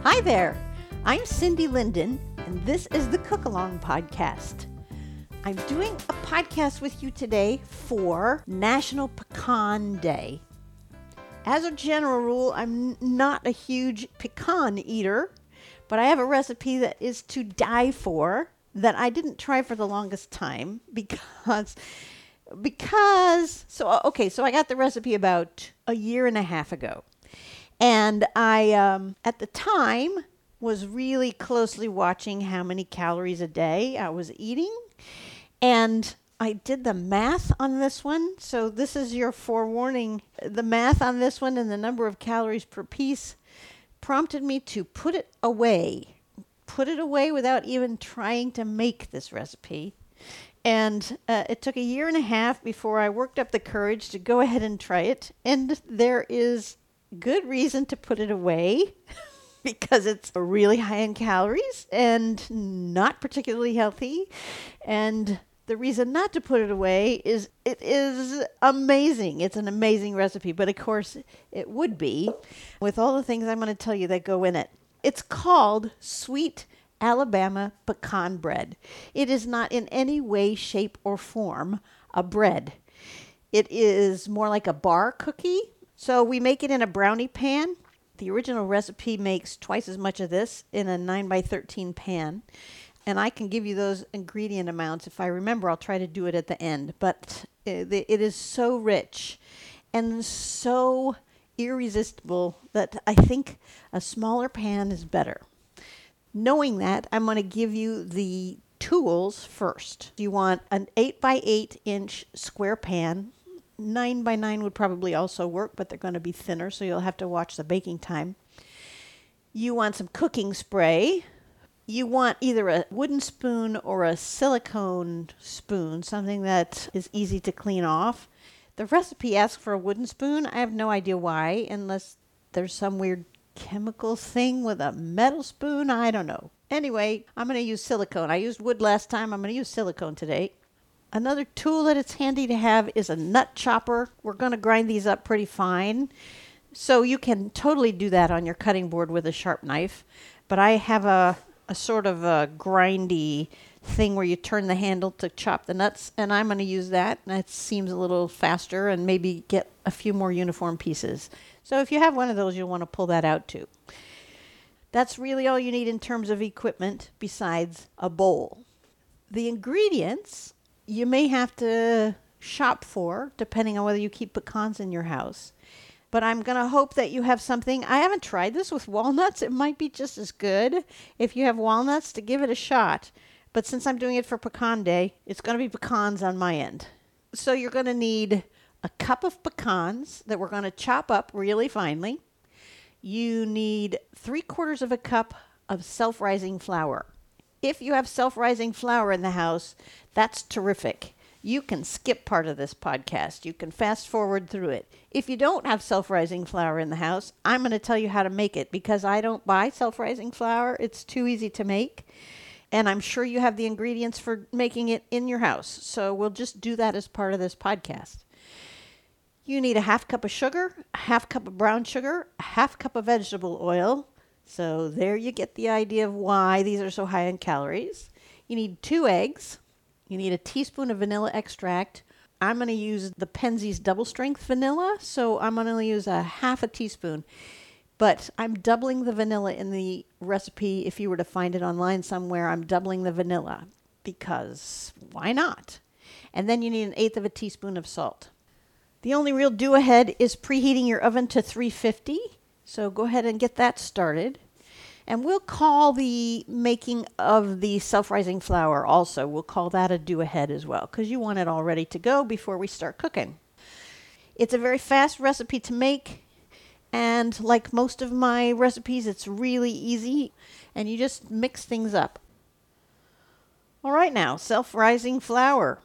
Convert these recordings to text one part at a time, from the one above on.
Hi there, I'm Cindy Linden, and this is the Cook Along Podcast. I'm doing a podcast with you today for National Pecan Day. As a general rule, I'm not a huge pecan eater, but I have a recipe that is to die for that I didn't try for the longest time because so I got the recipe about a year and a half ago. And I, at the time, was really closely watching how many calories a day I was eating. And I did the math on this one. So this is your forewarning. The math on this one and the number of calories per piece prompted me to put it away. Put it away without even trying to make this recipe. And it took a year and a half before I worked up the courage to go ahead and try it. And there is good reason to put it away because it's really high in calories and not particularly healthy. And the reason not to put it away is it is amazing. It's an amazing recipe, but of course it would be with all the things I'm going to tell you that go in it. It's called Sweet Alabama Pecan Bread. It is not in any way, shape, or form a bread. It is more like a bar cookie. So we make it in a brownie pan. The original recipe makes twice as much of this in a 9x13 pan. And I can give you those ingredient amounts. If I remember, I'll try to do it at the end. But it is so rich and so irresistible that I think a smaller pan is better. Knowing that, I'm going to give you the tools first. You want an 8x8 inch square pan. 9x9 would probably also work, but they're going to be thinner, so you'll have to watch the baking time. You want some cooking spray. You want either a wooden spoon or a silicone spoon, something that is easy to clean off. The recipe asks for a wooden spoon. I have no idea why, unless there's some weird chemical thing with a metal spoon. I don't know. Anyway, I'm going to use silicone. I used wood last time. I'm going to use silicone today. Another tool that it's handy to have is a nut chopper. We're going to grind these up pretty fine. So you can totally do that on your cutting board with a sharp knife. But I have a sort of a grindy thing where you turn the handle to chop the nuts. And I'm going to use that. That seems a little faster and maybe get a few more uniform pieces. So if you have one of those, you'll want to pull that out too. That's really all you need in terms of equipment besides a bowl. The ingredients you may have to shop for, depending on whether you keep pecans in your house. But I'm going to hope that you have something. I haven't tried this with walnuts. It might be just as good if you have walnuts to give it a shot. But since I'm doing it for Pecan Day, it's going to be pecans on my end. So you're going to need a cup of pecans that we're going to chop up really finely. You need 3/4 of a cup of self-rising flour. If you have self-rising flour in the house, that's terrific. You can skip part of this podcast. You can fast forward through it. If you don't have self-rising flour in the house, I'm going to tell you how to make it because I don't buy self-rising flour. It's too easy to make. And I'm sure you have the ingredients for making it in your house. So we'll just do that as part of this podcast. You need a 1/2 cup of sugar, a 1/2 cup of brown sugar, a 1/2 cup of vegetable oil. So there you get the idea of why these are so high in calories. You need 2 eggs. You need a teaspoon of vanilla extract. I'm going to use the Penzeys double strength vanilla, so I'm going to use a 1/2 teaspoon. But I'm doubling the vanilla in the recipe. If you were to find it online somewhere, I'm doubling the vanilla because why not? And then you need 1/8 teaspoon of salt. The only real do-ahead is preheating your oven to 350. So go ahead and get that started. And we'll call the making of the self-rising flour also. We'll call that a do-ahead as well because you want it all ready to go before we start cooking. It's a very fast recipe to make. And like most of my recipes, it's really easy. And you just mix things up. All right now, self-rising flour.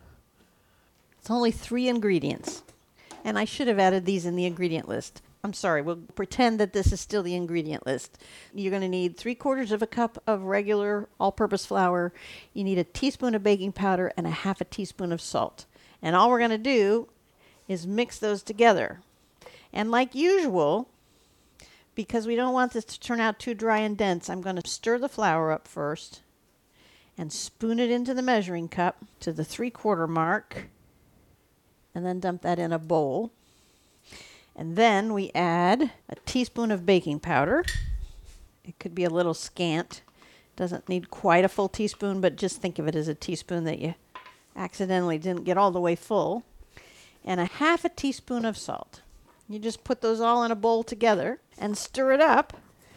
It's only 3 ingredients. And I should have added these in the ingredient list. I'm sorry, we'll pretend that this is still the ingredient list. You're going to need 3/4 of a cup of regular all-purpose flour. You need a teaspoon of baking powder and a 1/2 teaspoon of salt. And all we're going to do is mix those together. And like usual, because we don't want this to turn out too dry and dense, I'm going to stir the flour up first and spoon it into the measuring cup to the 3/4 mark, and then dump that in a bowl. And then we add a teaspoon of baking powder. It could be a little scant. Doesn't need quite a full teaspoon, but just think of it as a teaspoon that you accidentally didn't get all the way full. And a 1/2 teaspoon of salt. You just put those all in a bowl together and stir it up.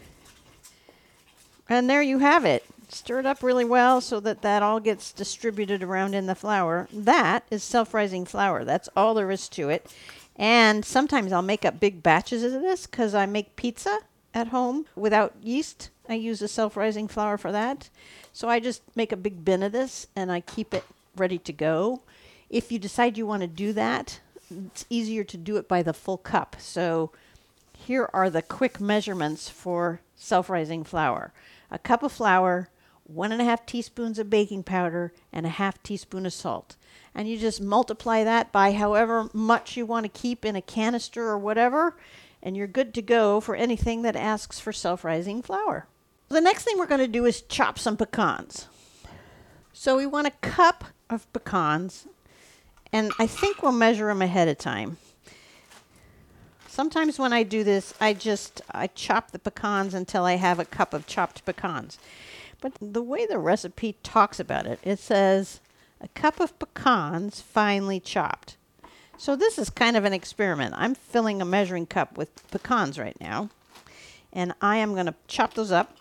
And there you have it. Stir it up really well so that that all gets distributed around in the flour. That is self-rising flour. That's all there is to it. And sometimes I'll make up big batches of this because I make pizza at home without yeast. I use a self-rising flour for that. So I just make a big bin of this and I keep it ready to go. If you decide you want to do that, it's easier to do it by the full cup. So here are the quick measurements for self-rising flour. A cup of flour, 1.5 teaspoons of baking powder, and a 1/2 teaspoon of salt. And you just multiply that by however much you want to keep in a canister or whatever, and you're good to go for anything that asks for self-rising flour. The next thing we're going to do is chop some pecans. So we want a cup of pecans, and I think we'll measure them ahead of time. Sometimes when I do this, I chop the pecans until I have a cup of chopped pecans. But the way the recipe talks about it, it says a cup of pecans finely chopped. So this is kind of an experiment. I'm filling a measuring cup with pecans right now, and I am going to chop those up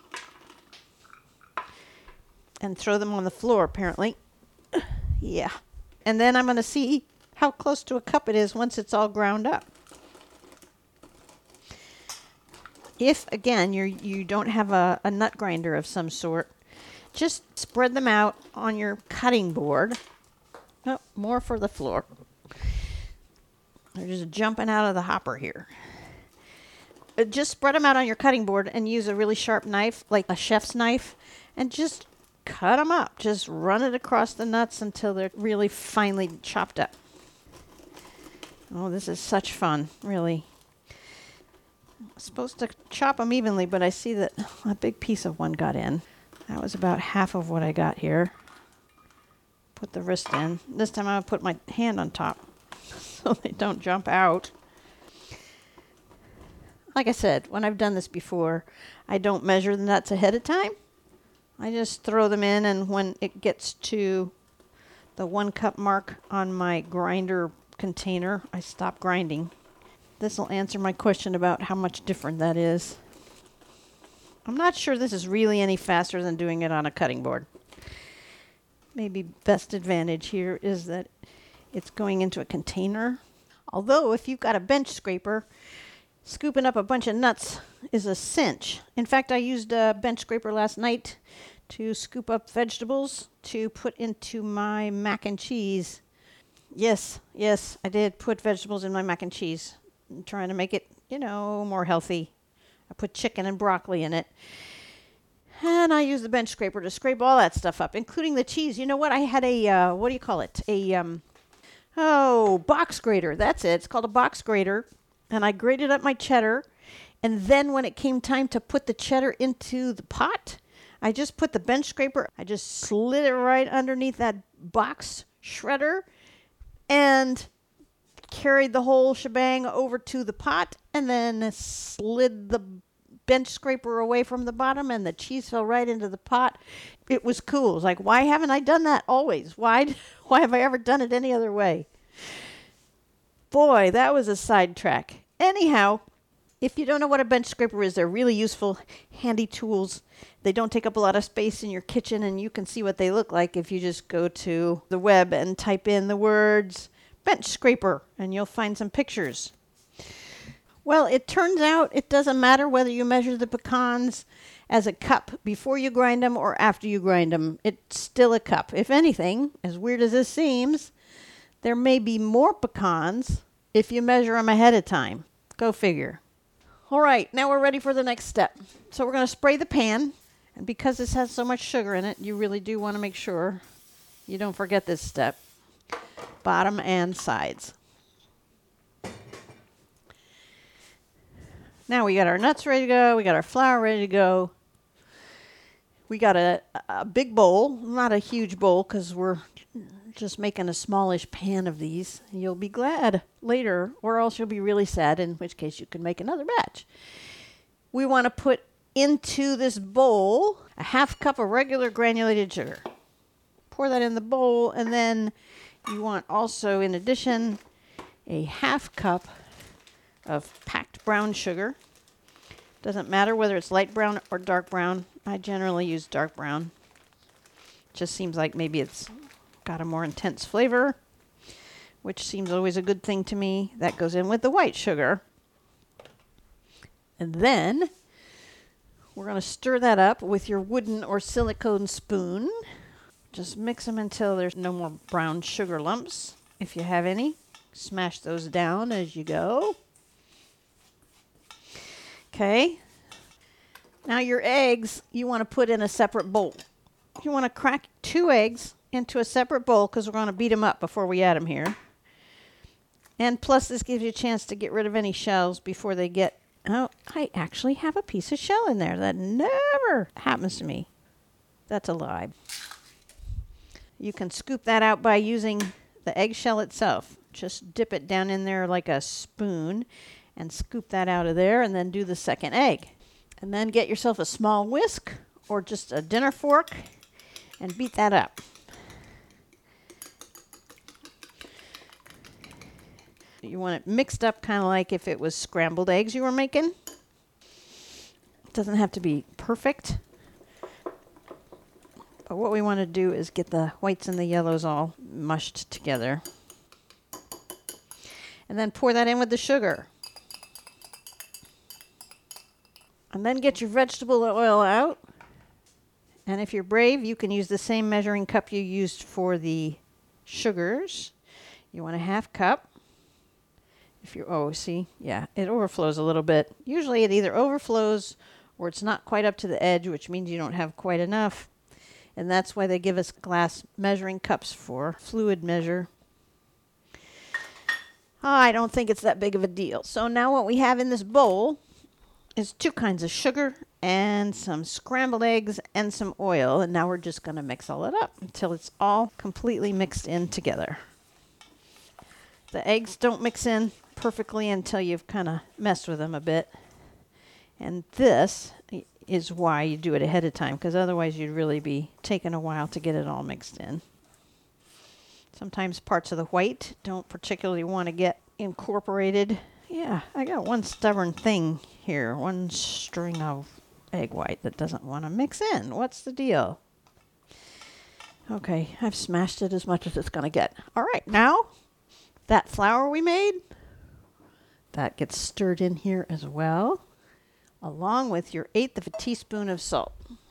and throw them on the floor, apparently. Yeah. And then I'm going to see how close to a cup it is once it's all ground up. If, again, you don't have a nut grinder of some sort, just spread them out on your cutting board. Oh, more for the floor. They're just jumping out of the hopper here. Just spread them out on your cutting board and use a really sharp knife, like a chef's knife, and just cut them up. Just run it across the nuts until they're really finely chopped up. Oh, this is such fun, really. I'm supposed to chop them evenly, but I see that a big piece of one got in. That was about half of what I got here. Put the wrist in. This time I'm going to put my hand on top so they don't jump out. Like I said, when I've done this before, I don't measure the nuts ahead of time. I just throw them in, and when it gets to the 1 cup mark on my grinder container, I stop grinding. This will answer my question about how much different that is. I'm not sure this is really any faster than doing it on a cutting board. Maybe best advantage here is that it's going into a container. Although if you've got a bench scraper, scooping up a bunch of nuts is a cinch. In fact, I used a bench scraper last night to scoop up vegetables to put into my mac and cheese. Yes, I did put vegetables in my mac and cheese. I'm trying to make it, more healthy. I put chicken and broccoli in it. And I used the bench scraper to scrape all that stuff up, including the cheese. You know what? I had a, what do you call it? Box grater. That's it. It's called a box grater. And I grated up my cheddar. And then when it came time to put the cheddar into the pot, I just put the bench scraper. I just slid it right underneath that box shredder and carried the whole shebang over to the pot, and then slid the bench scraper away from the bottom, and the cheese fell right into the pot. It was cool. It was like, why haven't I done that always? Why have I ever done it any other way? Boy, that was a sidetrack. Anyhow, if you don't know what a bench scraper is, they're really useful, handy tools. They don't take up a lot of space in your kitchen, and you can see what they look like if you just go to the web and type in the words bench scraper, and you'll find some pictures. Well, it turns out it doesn't matter whether you measure the pecans as a cup before you grind them or after you grind them. It's still a cup. If anything, as weird as this seems, there may be more pecans if you measure them ahead of time. Go figure. All right, now we're ready for the next step. So we're going to spray the pan, and because this has so much sugar in it, you really do want to make sure you don't forget this step. Bottom and sides. Now we got our nuts ready to go. We got our flour ready to go. We got a big bowl, not a huge bowl because we're just making a smallish pan of these. You'll be glad later, or else you'll be really sad, in which case you can make another batch. We want to put into this bowl a half cup of regular granulated sugar. Pour that in the bowl, and then you want also, in addition, a half cup of packed brown sugar. Doesn't matter whether it's light brown or dark brown. I generally use dark brown. Just seems like maybe it's got a more intense flavor, which seems always a good thing to me. That goes in with the white sugar. And then we're going to stir that up with your wooden or silicone spoon. Just mix them until there's no more brown sugar lumps. If you have any, smash those down as you go. Okay. Now your eggs, you want to put in a separate bowl. You want to crack 2 eggs into a separate bowl because we're going to beat them up before we add them here. And plus this gives you a chance to get rid of any shells before they get... Oh, I actually have a piece of shell in there. That never happens to me. That's a lie. You can scoop that out by using the eggshell itself. Just dip it down in there like a spoon and scoop that out of there, and then do the second egg. And then get yourself a small whisk or just a dinner fork and beat that up. You want it mixed up kind of like if it was scrambled eggs you were making. It doesn't have to be perfect. But what we want to do is get the whites and the yellows all mushed together. And then pour that in with the sugar. And then get your vegetable oil out. And if you're brave, you can use the same measuring cup you used for the sugars. You want a half cup. If you're, see, yeah, it overflows a little bit. Usually it either overflows or it's not quite up to the edge, which means you don't have quite enough. And that's why they give us glass measuring cups for fluid measure. I don't think it's that big of a deal. So now what we have in this bowl is 2 kinds of sugar and some scrambled eggs and some oil. And now we're just going to mix all it up until it's all completely mixed in together. The eggs don't mix in perfectly until you've kind of messed with them a bit. And this is why you do it ahead of time, because otherwise you'd really be taking a while to get it all mixed in. Sometimes parts of the white don't particularly want to get incorporated. Yeah, I got one stubborn thing here, one string of egg white that doesn't want to mix in. What's the deal? Okay, I've smashed it as much as it's going to get. All right, now that flour we made, that gets stirred in here as well, along with your 1/8 of a teaspoon of salt.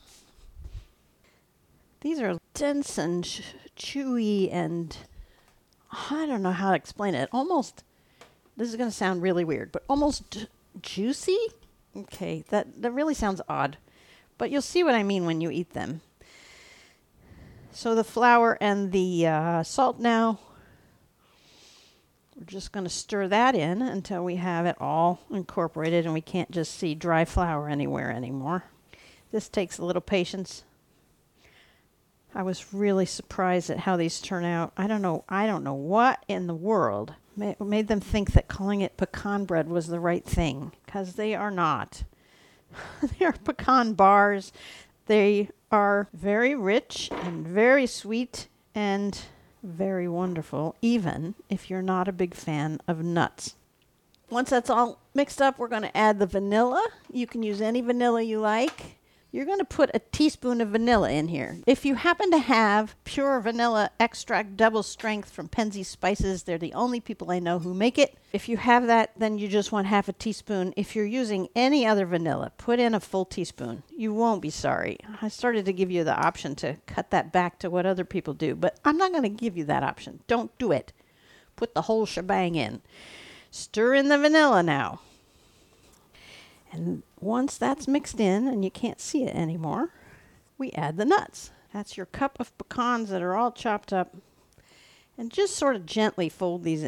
These are dense and chewy and I don't know how to explain it. Almost, this is going to sound really weird, but almost juicy? Okay, that really sounds odd, but you'll see what I mean when you eat them. So the flour and the salt now, we're just going to stir that in until we have it all incorporated and we can't just see dry flour anywhere anymore. This takes a little patience. I was really surprised at how these turn out. I don't know what in the world made them think that calling it pecan bread was the right thing, because they are not. They are pecan bars. They are very rich and very sweet and very wonderful, even if you're not a big fan of nuts. Once that's all mixed up, we're going to add the vanilla. You can use any vanilla you like. You're going to put a teaspoon of vanilla in here. If you happen to have pure vanilla extract double strength from Penzeys Spices, they're the only people I know who make it. If you have that, then you just want half a teaspoon. If you're using any other vanilla, put in a full teaspoon. You won't be sorry. I started to give you the option to cut that back to what other people do, but I'm not going to give you that option. Don't do it. Put the whole shebang in. Stir in the vanilla now. And once that's mixed in and you can't see it anymore, we add the nuts. That's your cup of pecans that are all chopped up. And just sort of gently fold these in.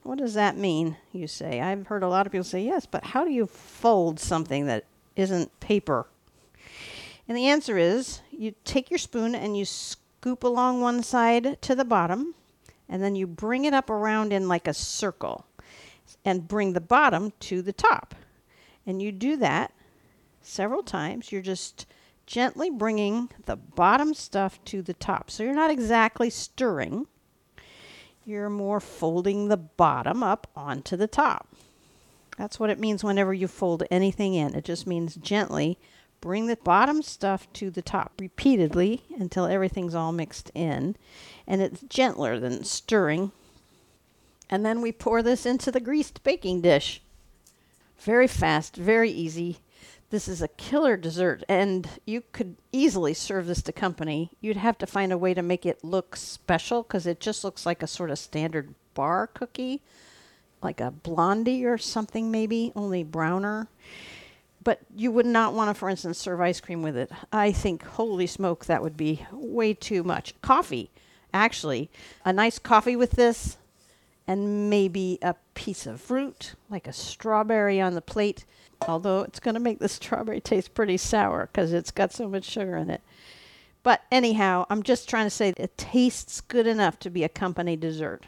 What does that mean, you say? I've heard a lot of people say, yes, but how do you fold something that isn't paper? And the answer is you take your spoon and you scoop along one side to the bottom, and then you bring it up around in like a circle and bring the bottom to the top. And you do that several times. You're just gently bringing the bottom stuff to the top. So you're not exactly stirring. You're more folding the bottom up onto the top. That's what it means whenever you fold anything in. It just means gently bring the bottom stuff to the top repeatedly until everything's all mixed in. And it's gentler than stirring. And then we pour this into the greased baking dish. Very fast, very easy. This is a killer dessert, and you could easily serve this to company. You'd have to find a way to make it look special because it just looks like a sort of standard bar cookie, like a blondie or something maybe, only browner. But you would not want to, for instance, serve ice cream with it. I think, holy smoke, that would be way too much. Coffee, actually. A nice coffee with this and maybe a piece of fruit, like a strawberry on the plate. Although it's going to make the strawberry taste pretty sour because it's got so much sugar in it. But anyhow, I'm just trying to say it tastes good enough to be a company dessert.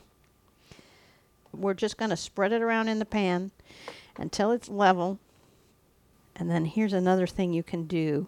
We're just going to spread it around in the pan until it's level. And then here's another thing you can do.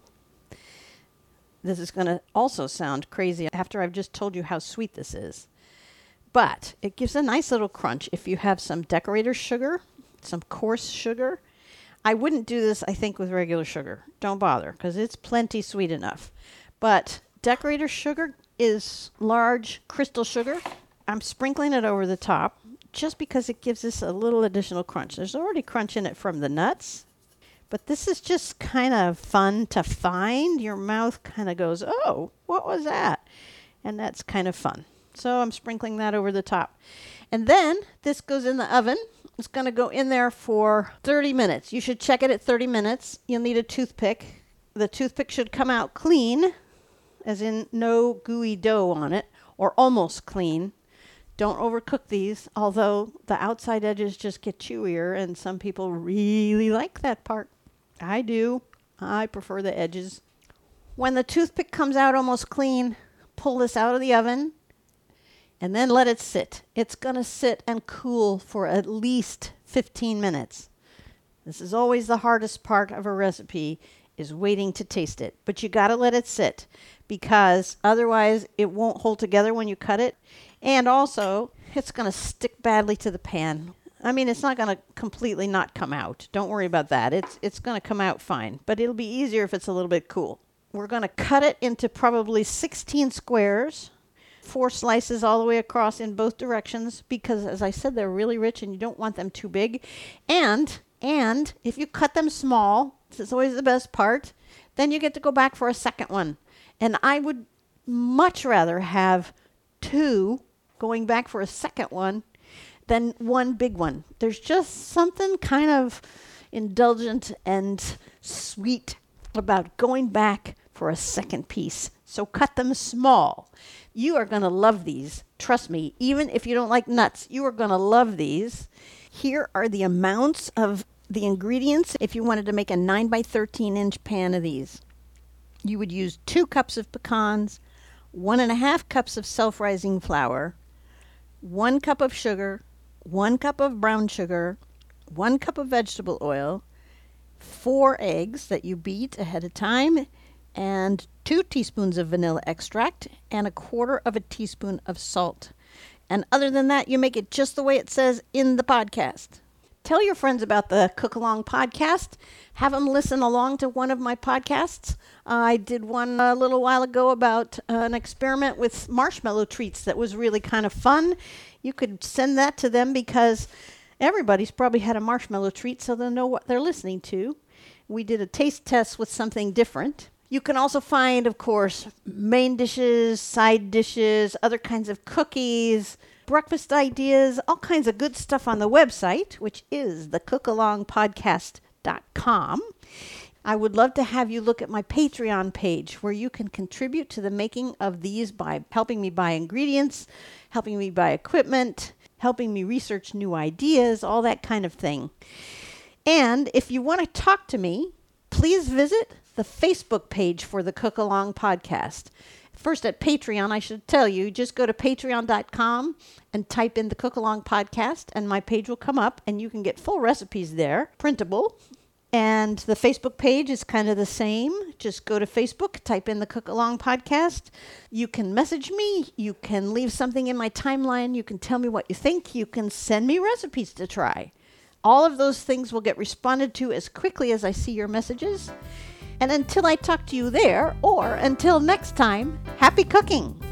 This is going to also sound crazy after I've just told you how sweet this is. But it gives a nice little crunch if you have some decorator's sugar, some coarse sugar. I wouldn't do this, I think, with regular sugar. Don't bother, because it's plenty sweet enough. But decorator's sugar is large crystal sugar. I'm sprinkling it over the top just because it gives us a little additional crunch. There's already crunch in it from the nuts, but this is just kind of fun to find. Your mouth kind of goes, oh, what was that? And that's kind of fun. So I'm sprinkling that over the top. And then this goes in the oven. It's going to go in there for 30 minutes. You should check it at 30 minutes. You'll need a toothpick. The toothpick should come out clean, as in no gooey dough on it, or almost clean. Don't overcook these, although the outside edges just get chewier, and some people really like that part. I do. I prefer the edges. When the toothpick comes out almost clean, pull this out of the oven. And then let it sit. It's going to sit and cool for at least 15 minutes. This is always the hardest part of a recipe, is waiting to taste it. But you got to let it sit because otherwise it won't hold together when you cut it. And also, it's going to stick badly to the pan. I mean, it's not going to completely not come out. Don't worry about that. It's going to come out fine. But it'll be easier if it's a little bit cool. We're going to cut it into probably 16 squares. 4 slices all the way across in both directions because, as I said, they're really rich and you don't want them too big. And if you cut them small, this is always the best part, then you get to go back for a second one. And I would much rather have 2 going back for a second one than 1 big one. There's just something kind of indulgent and sweet about going back for a second piece. So cut them small. You are going to love these. Trust me, even if you don't like nuts, you are going to love these. Here are the amounts of the ingredients if you wanted to make a 9 by 13 inch pan of these. You would use 2 cups of pecans, 1.5 cups of self-rising flour, 1 cup of sugar, 1 cup of brown sugar, 1 cup of vegetable oil, 4 eggs that you beat ahead of time, and 2 teaspoons of vanilla extract and 1/4 teaspoon of salt. And other than that, you make it just the way it says in the podcast. Tell your friends about the Cook Along podcast. Have them listen along to one of my podcasts. I did one a little while ago about an experiment with marshmallow treats that was really kind of fun. You could send that to them because everybody's probably had a marshmallow treat, so they'll know what they're listening to. We did a taste test with something different. You can also find, of course, main dishes, side dishes, other kinds of cookies, breakfast ideas, all kinds of good stuff on the website, which is thecookalongpodcast.com. I would love to have you look at my Patreon page where you can contribute to the making of these by helping me buy ingredients, helping me buy equipment, helping me research new ideas, all that kind of thing. And if you want to talk to me, please visit the Facebook page for the Cook Along podcast. First at Patreon, I should tell you, just go to patreon.com and type in the Cook Along podcast, and my page will come up, and you can get full recipes there, printable. And the Facebook page is kind of the same. Just go to Facebook, type in the Cook Along podcast. You can message me. You can leave something in my timeline. You can tell me what you think. You can send me recipes to try. All of those things will get responded to as quickly as I see your messages. And until I talk to you there, or until next time, happy cooking!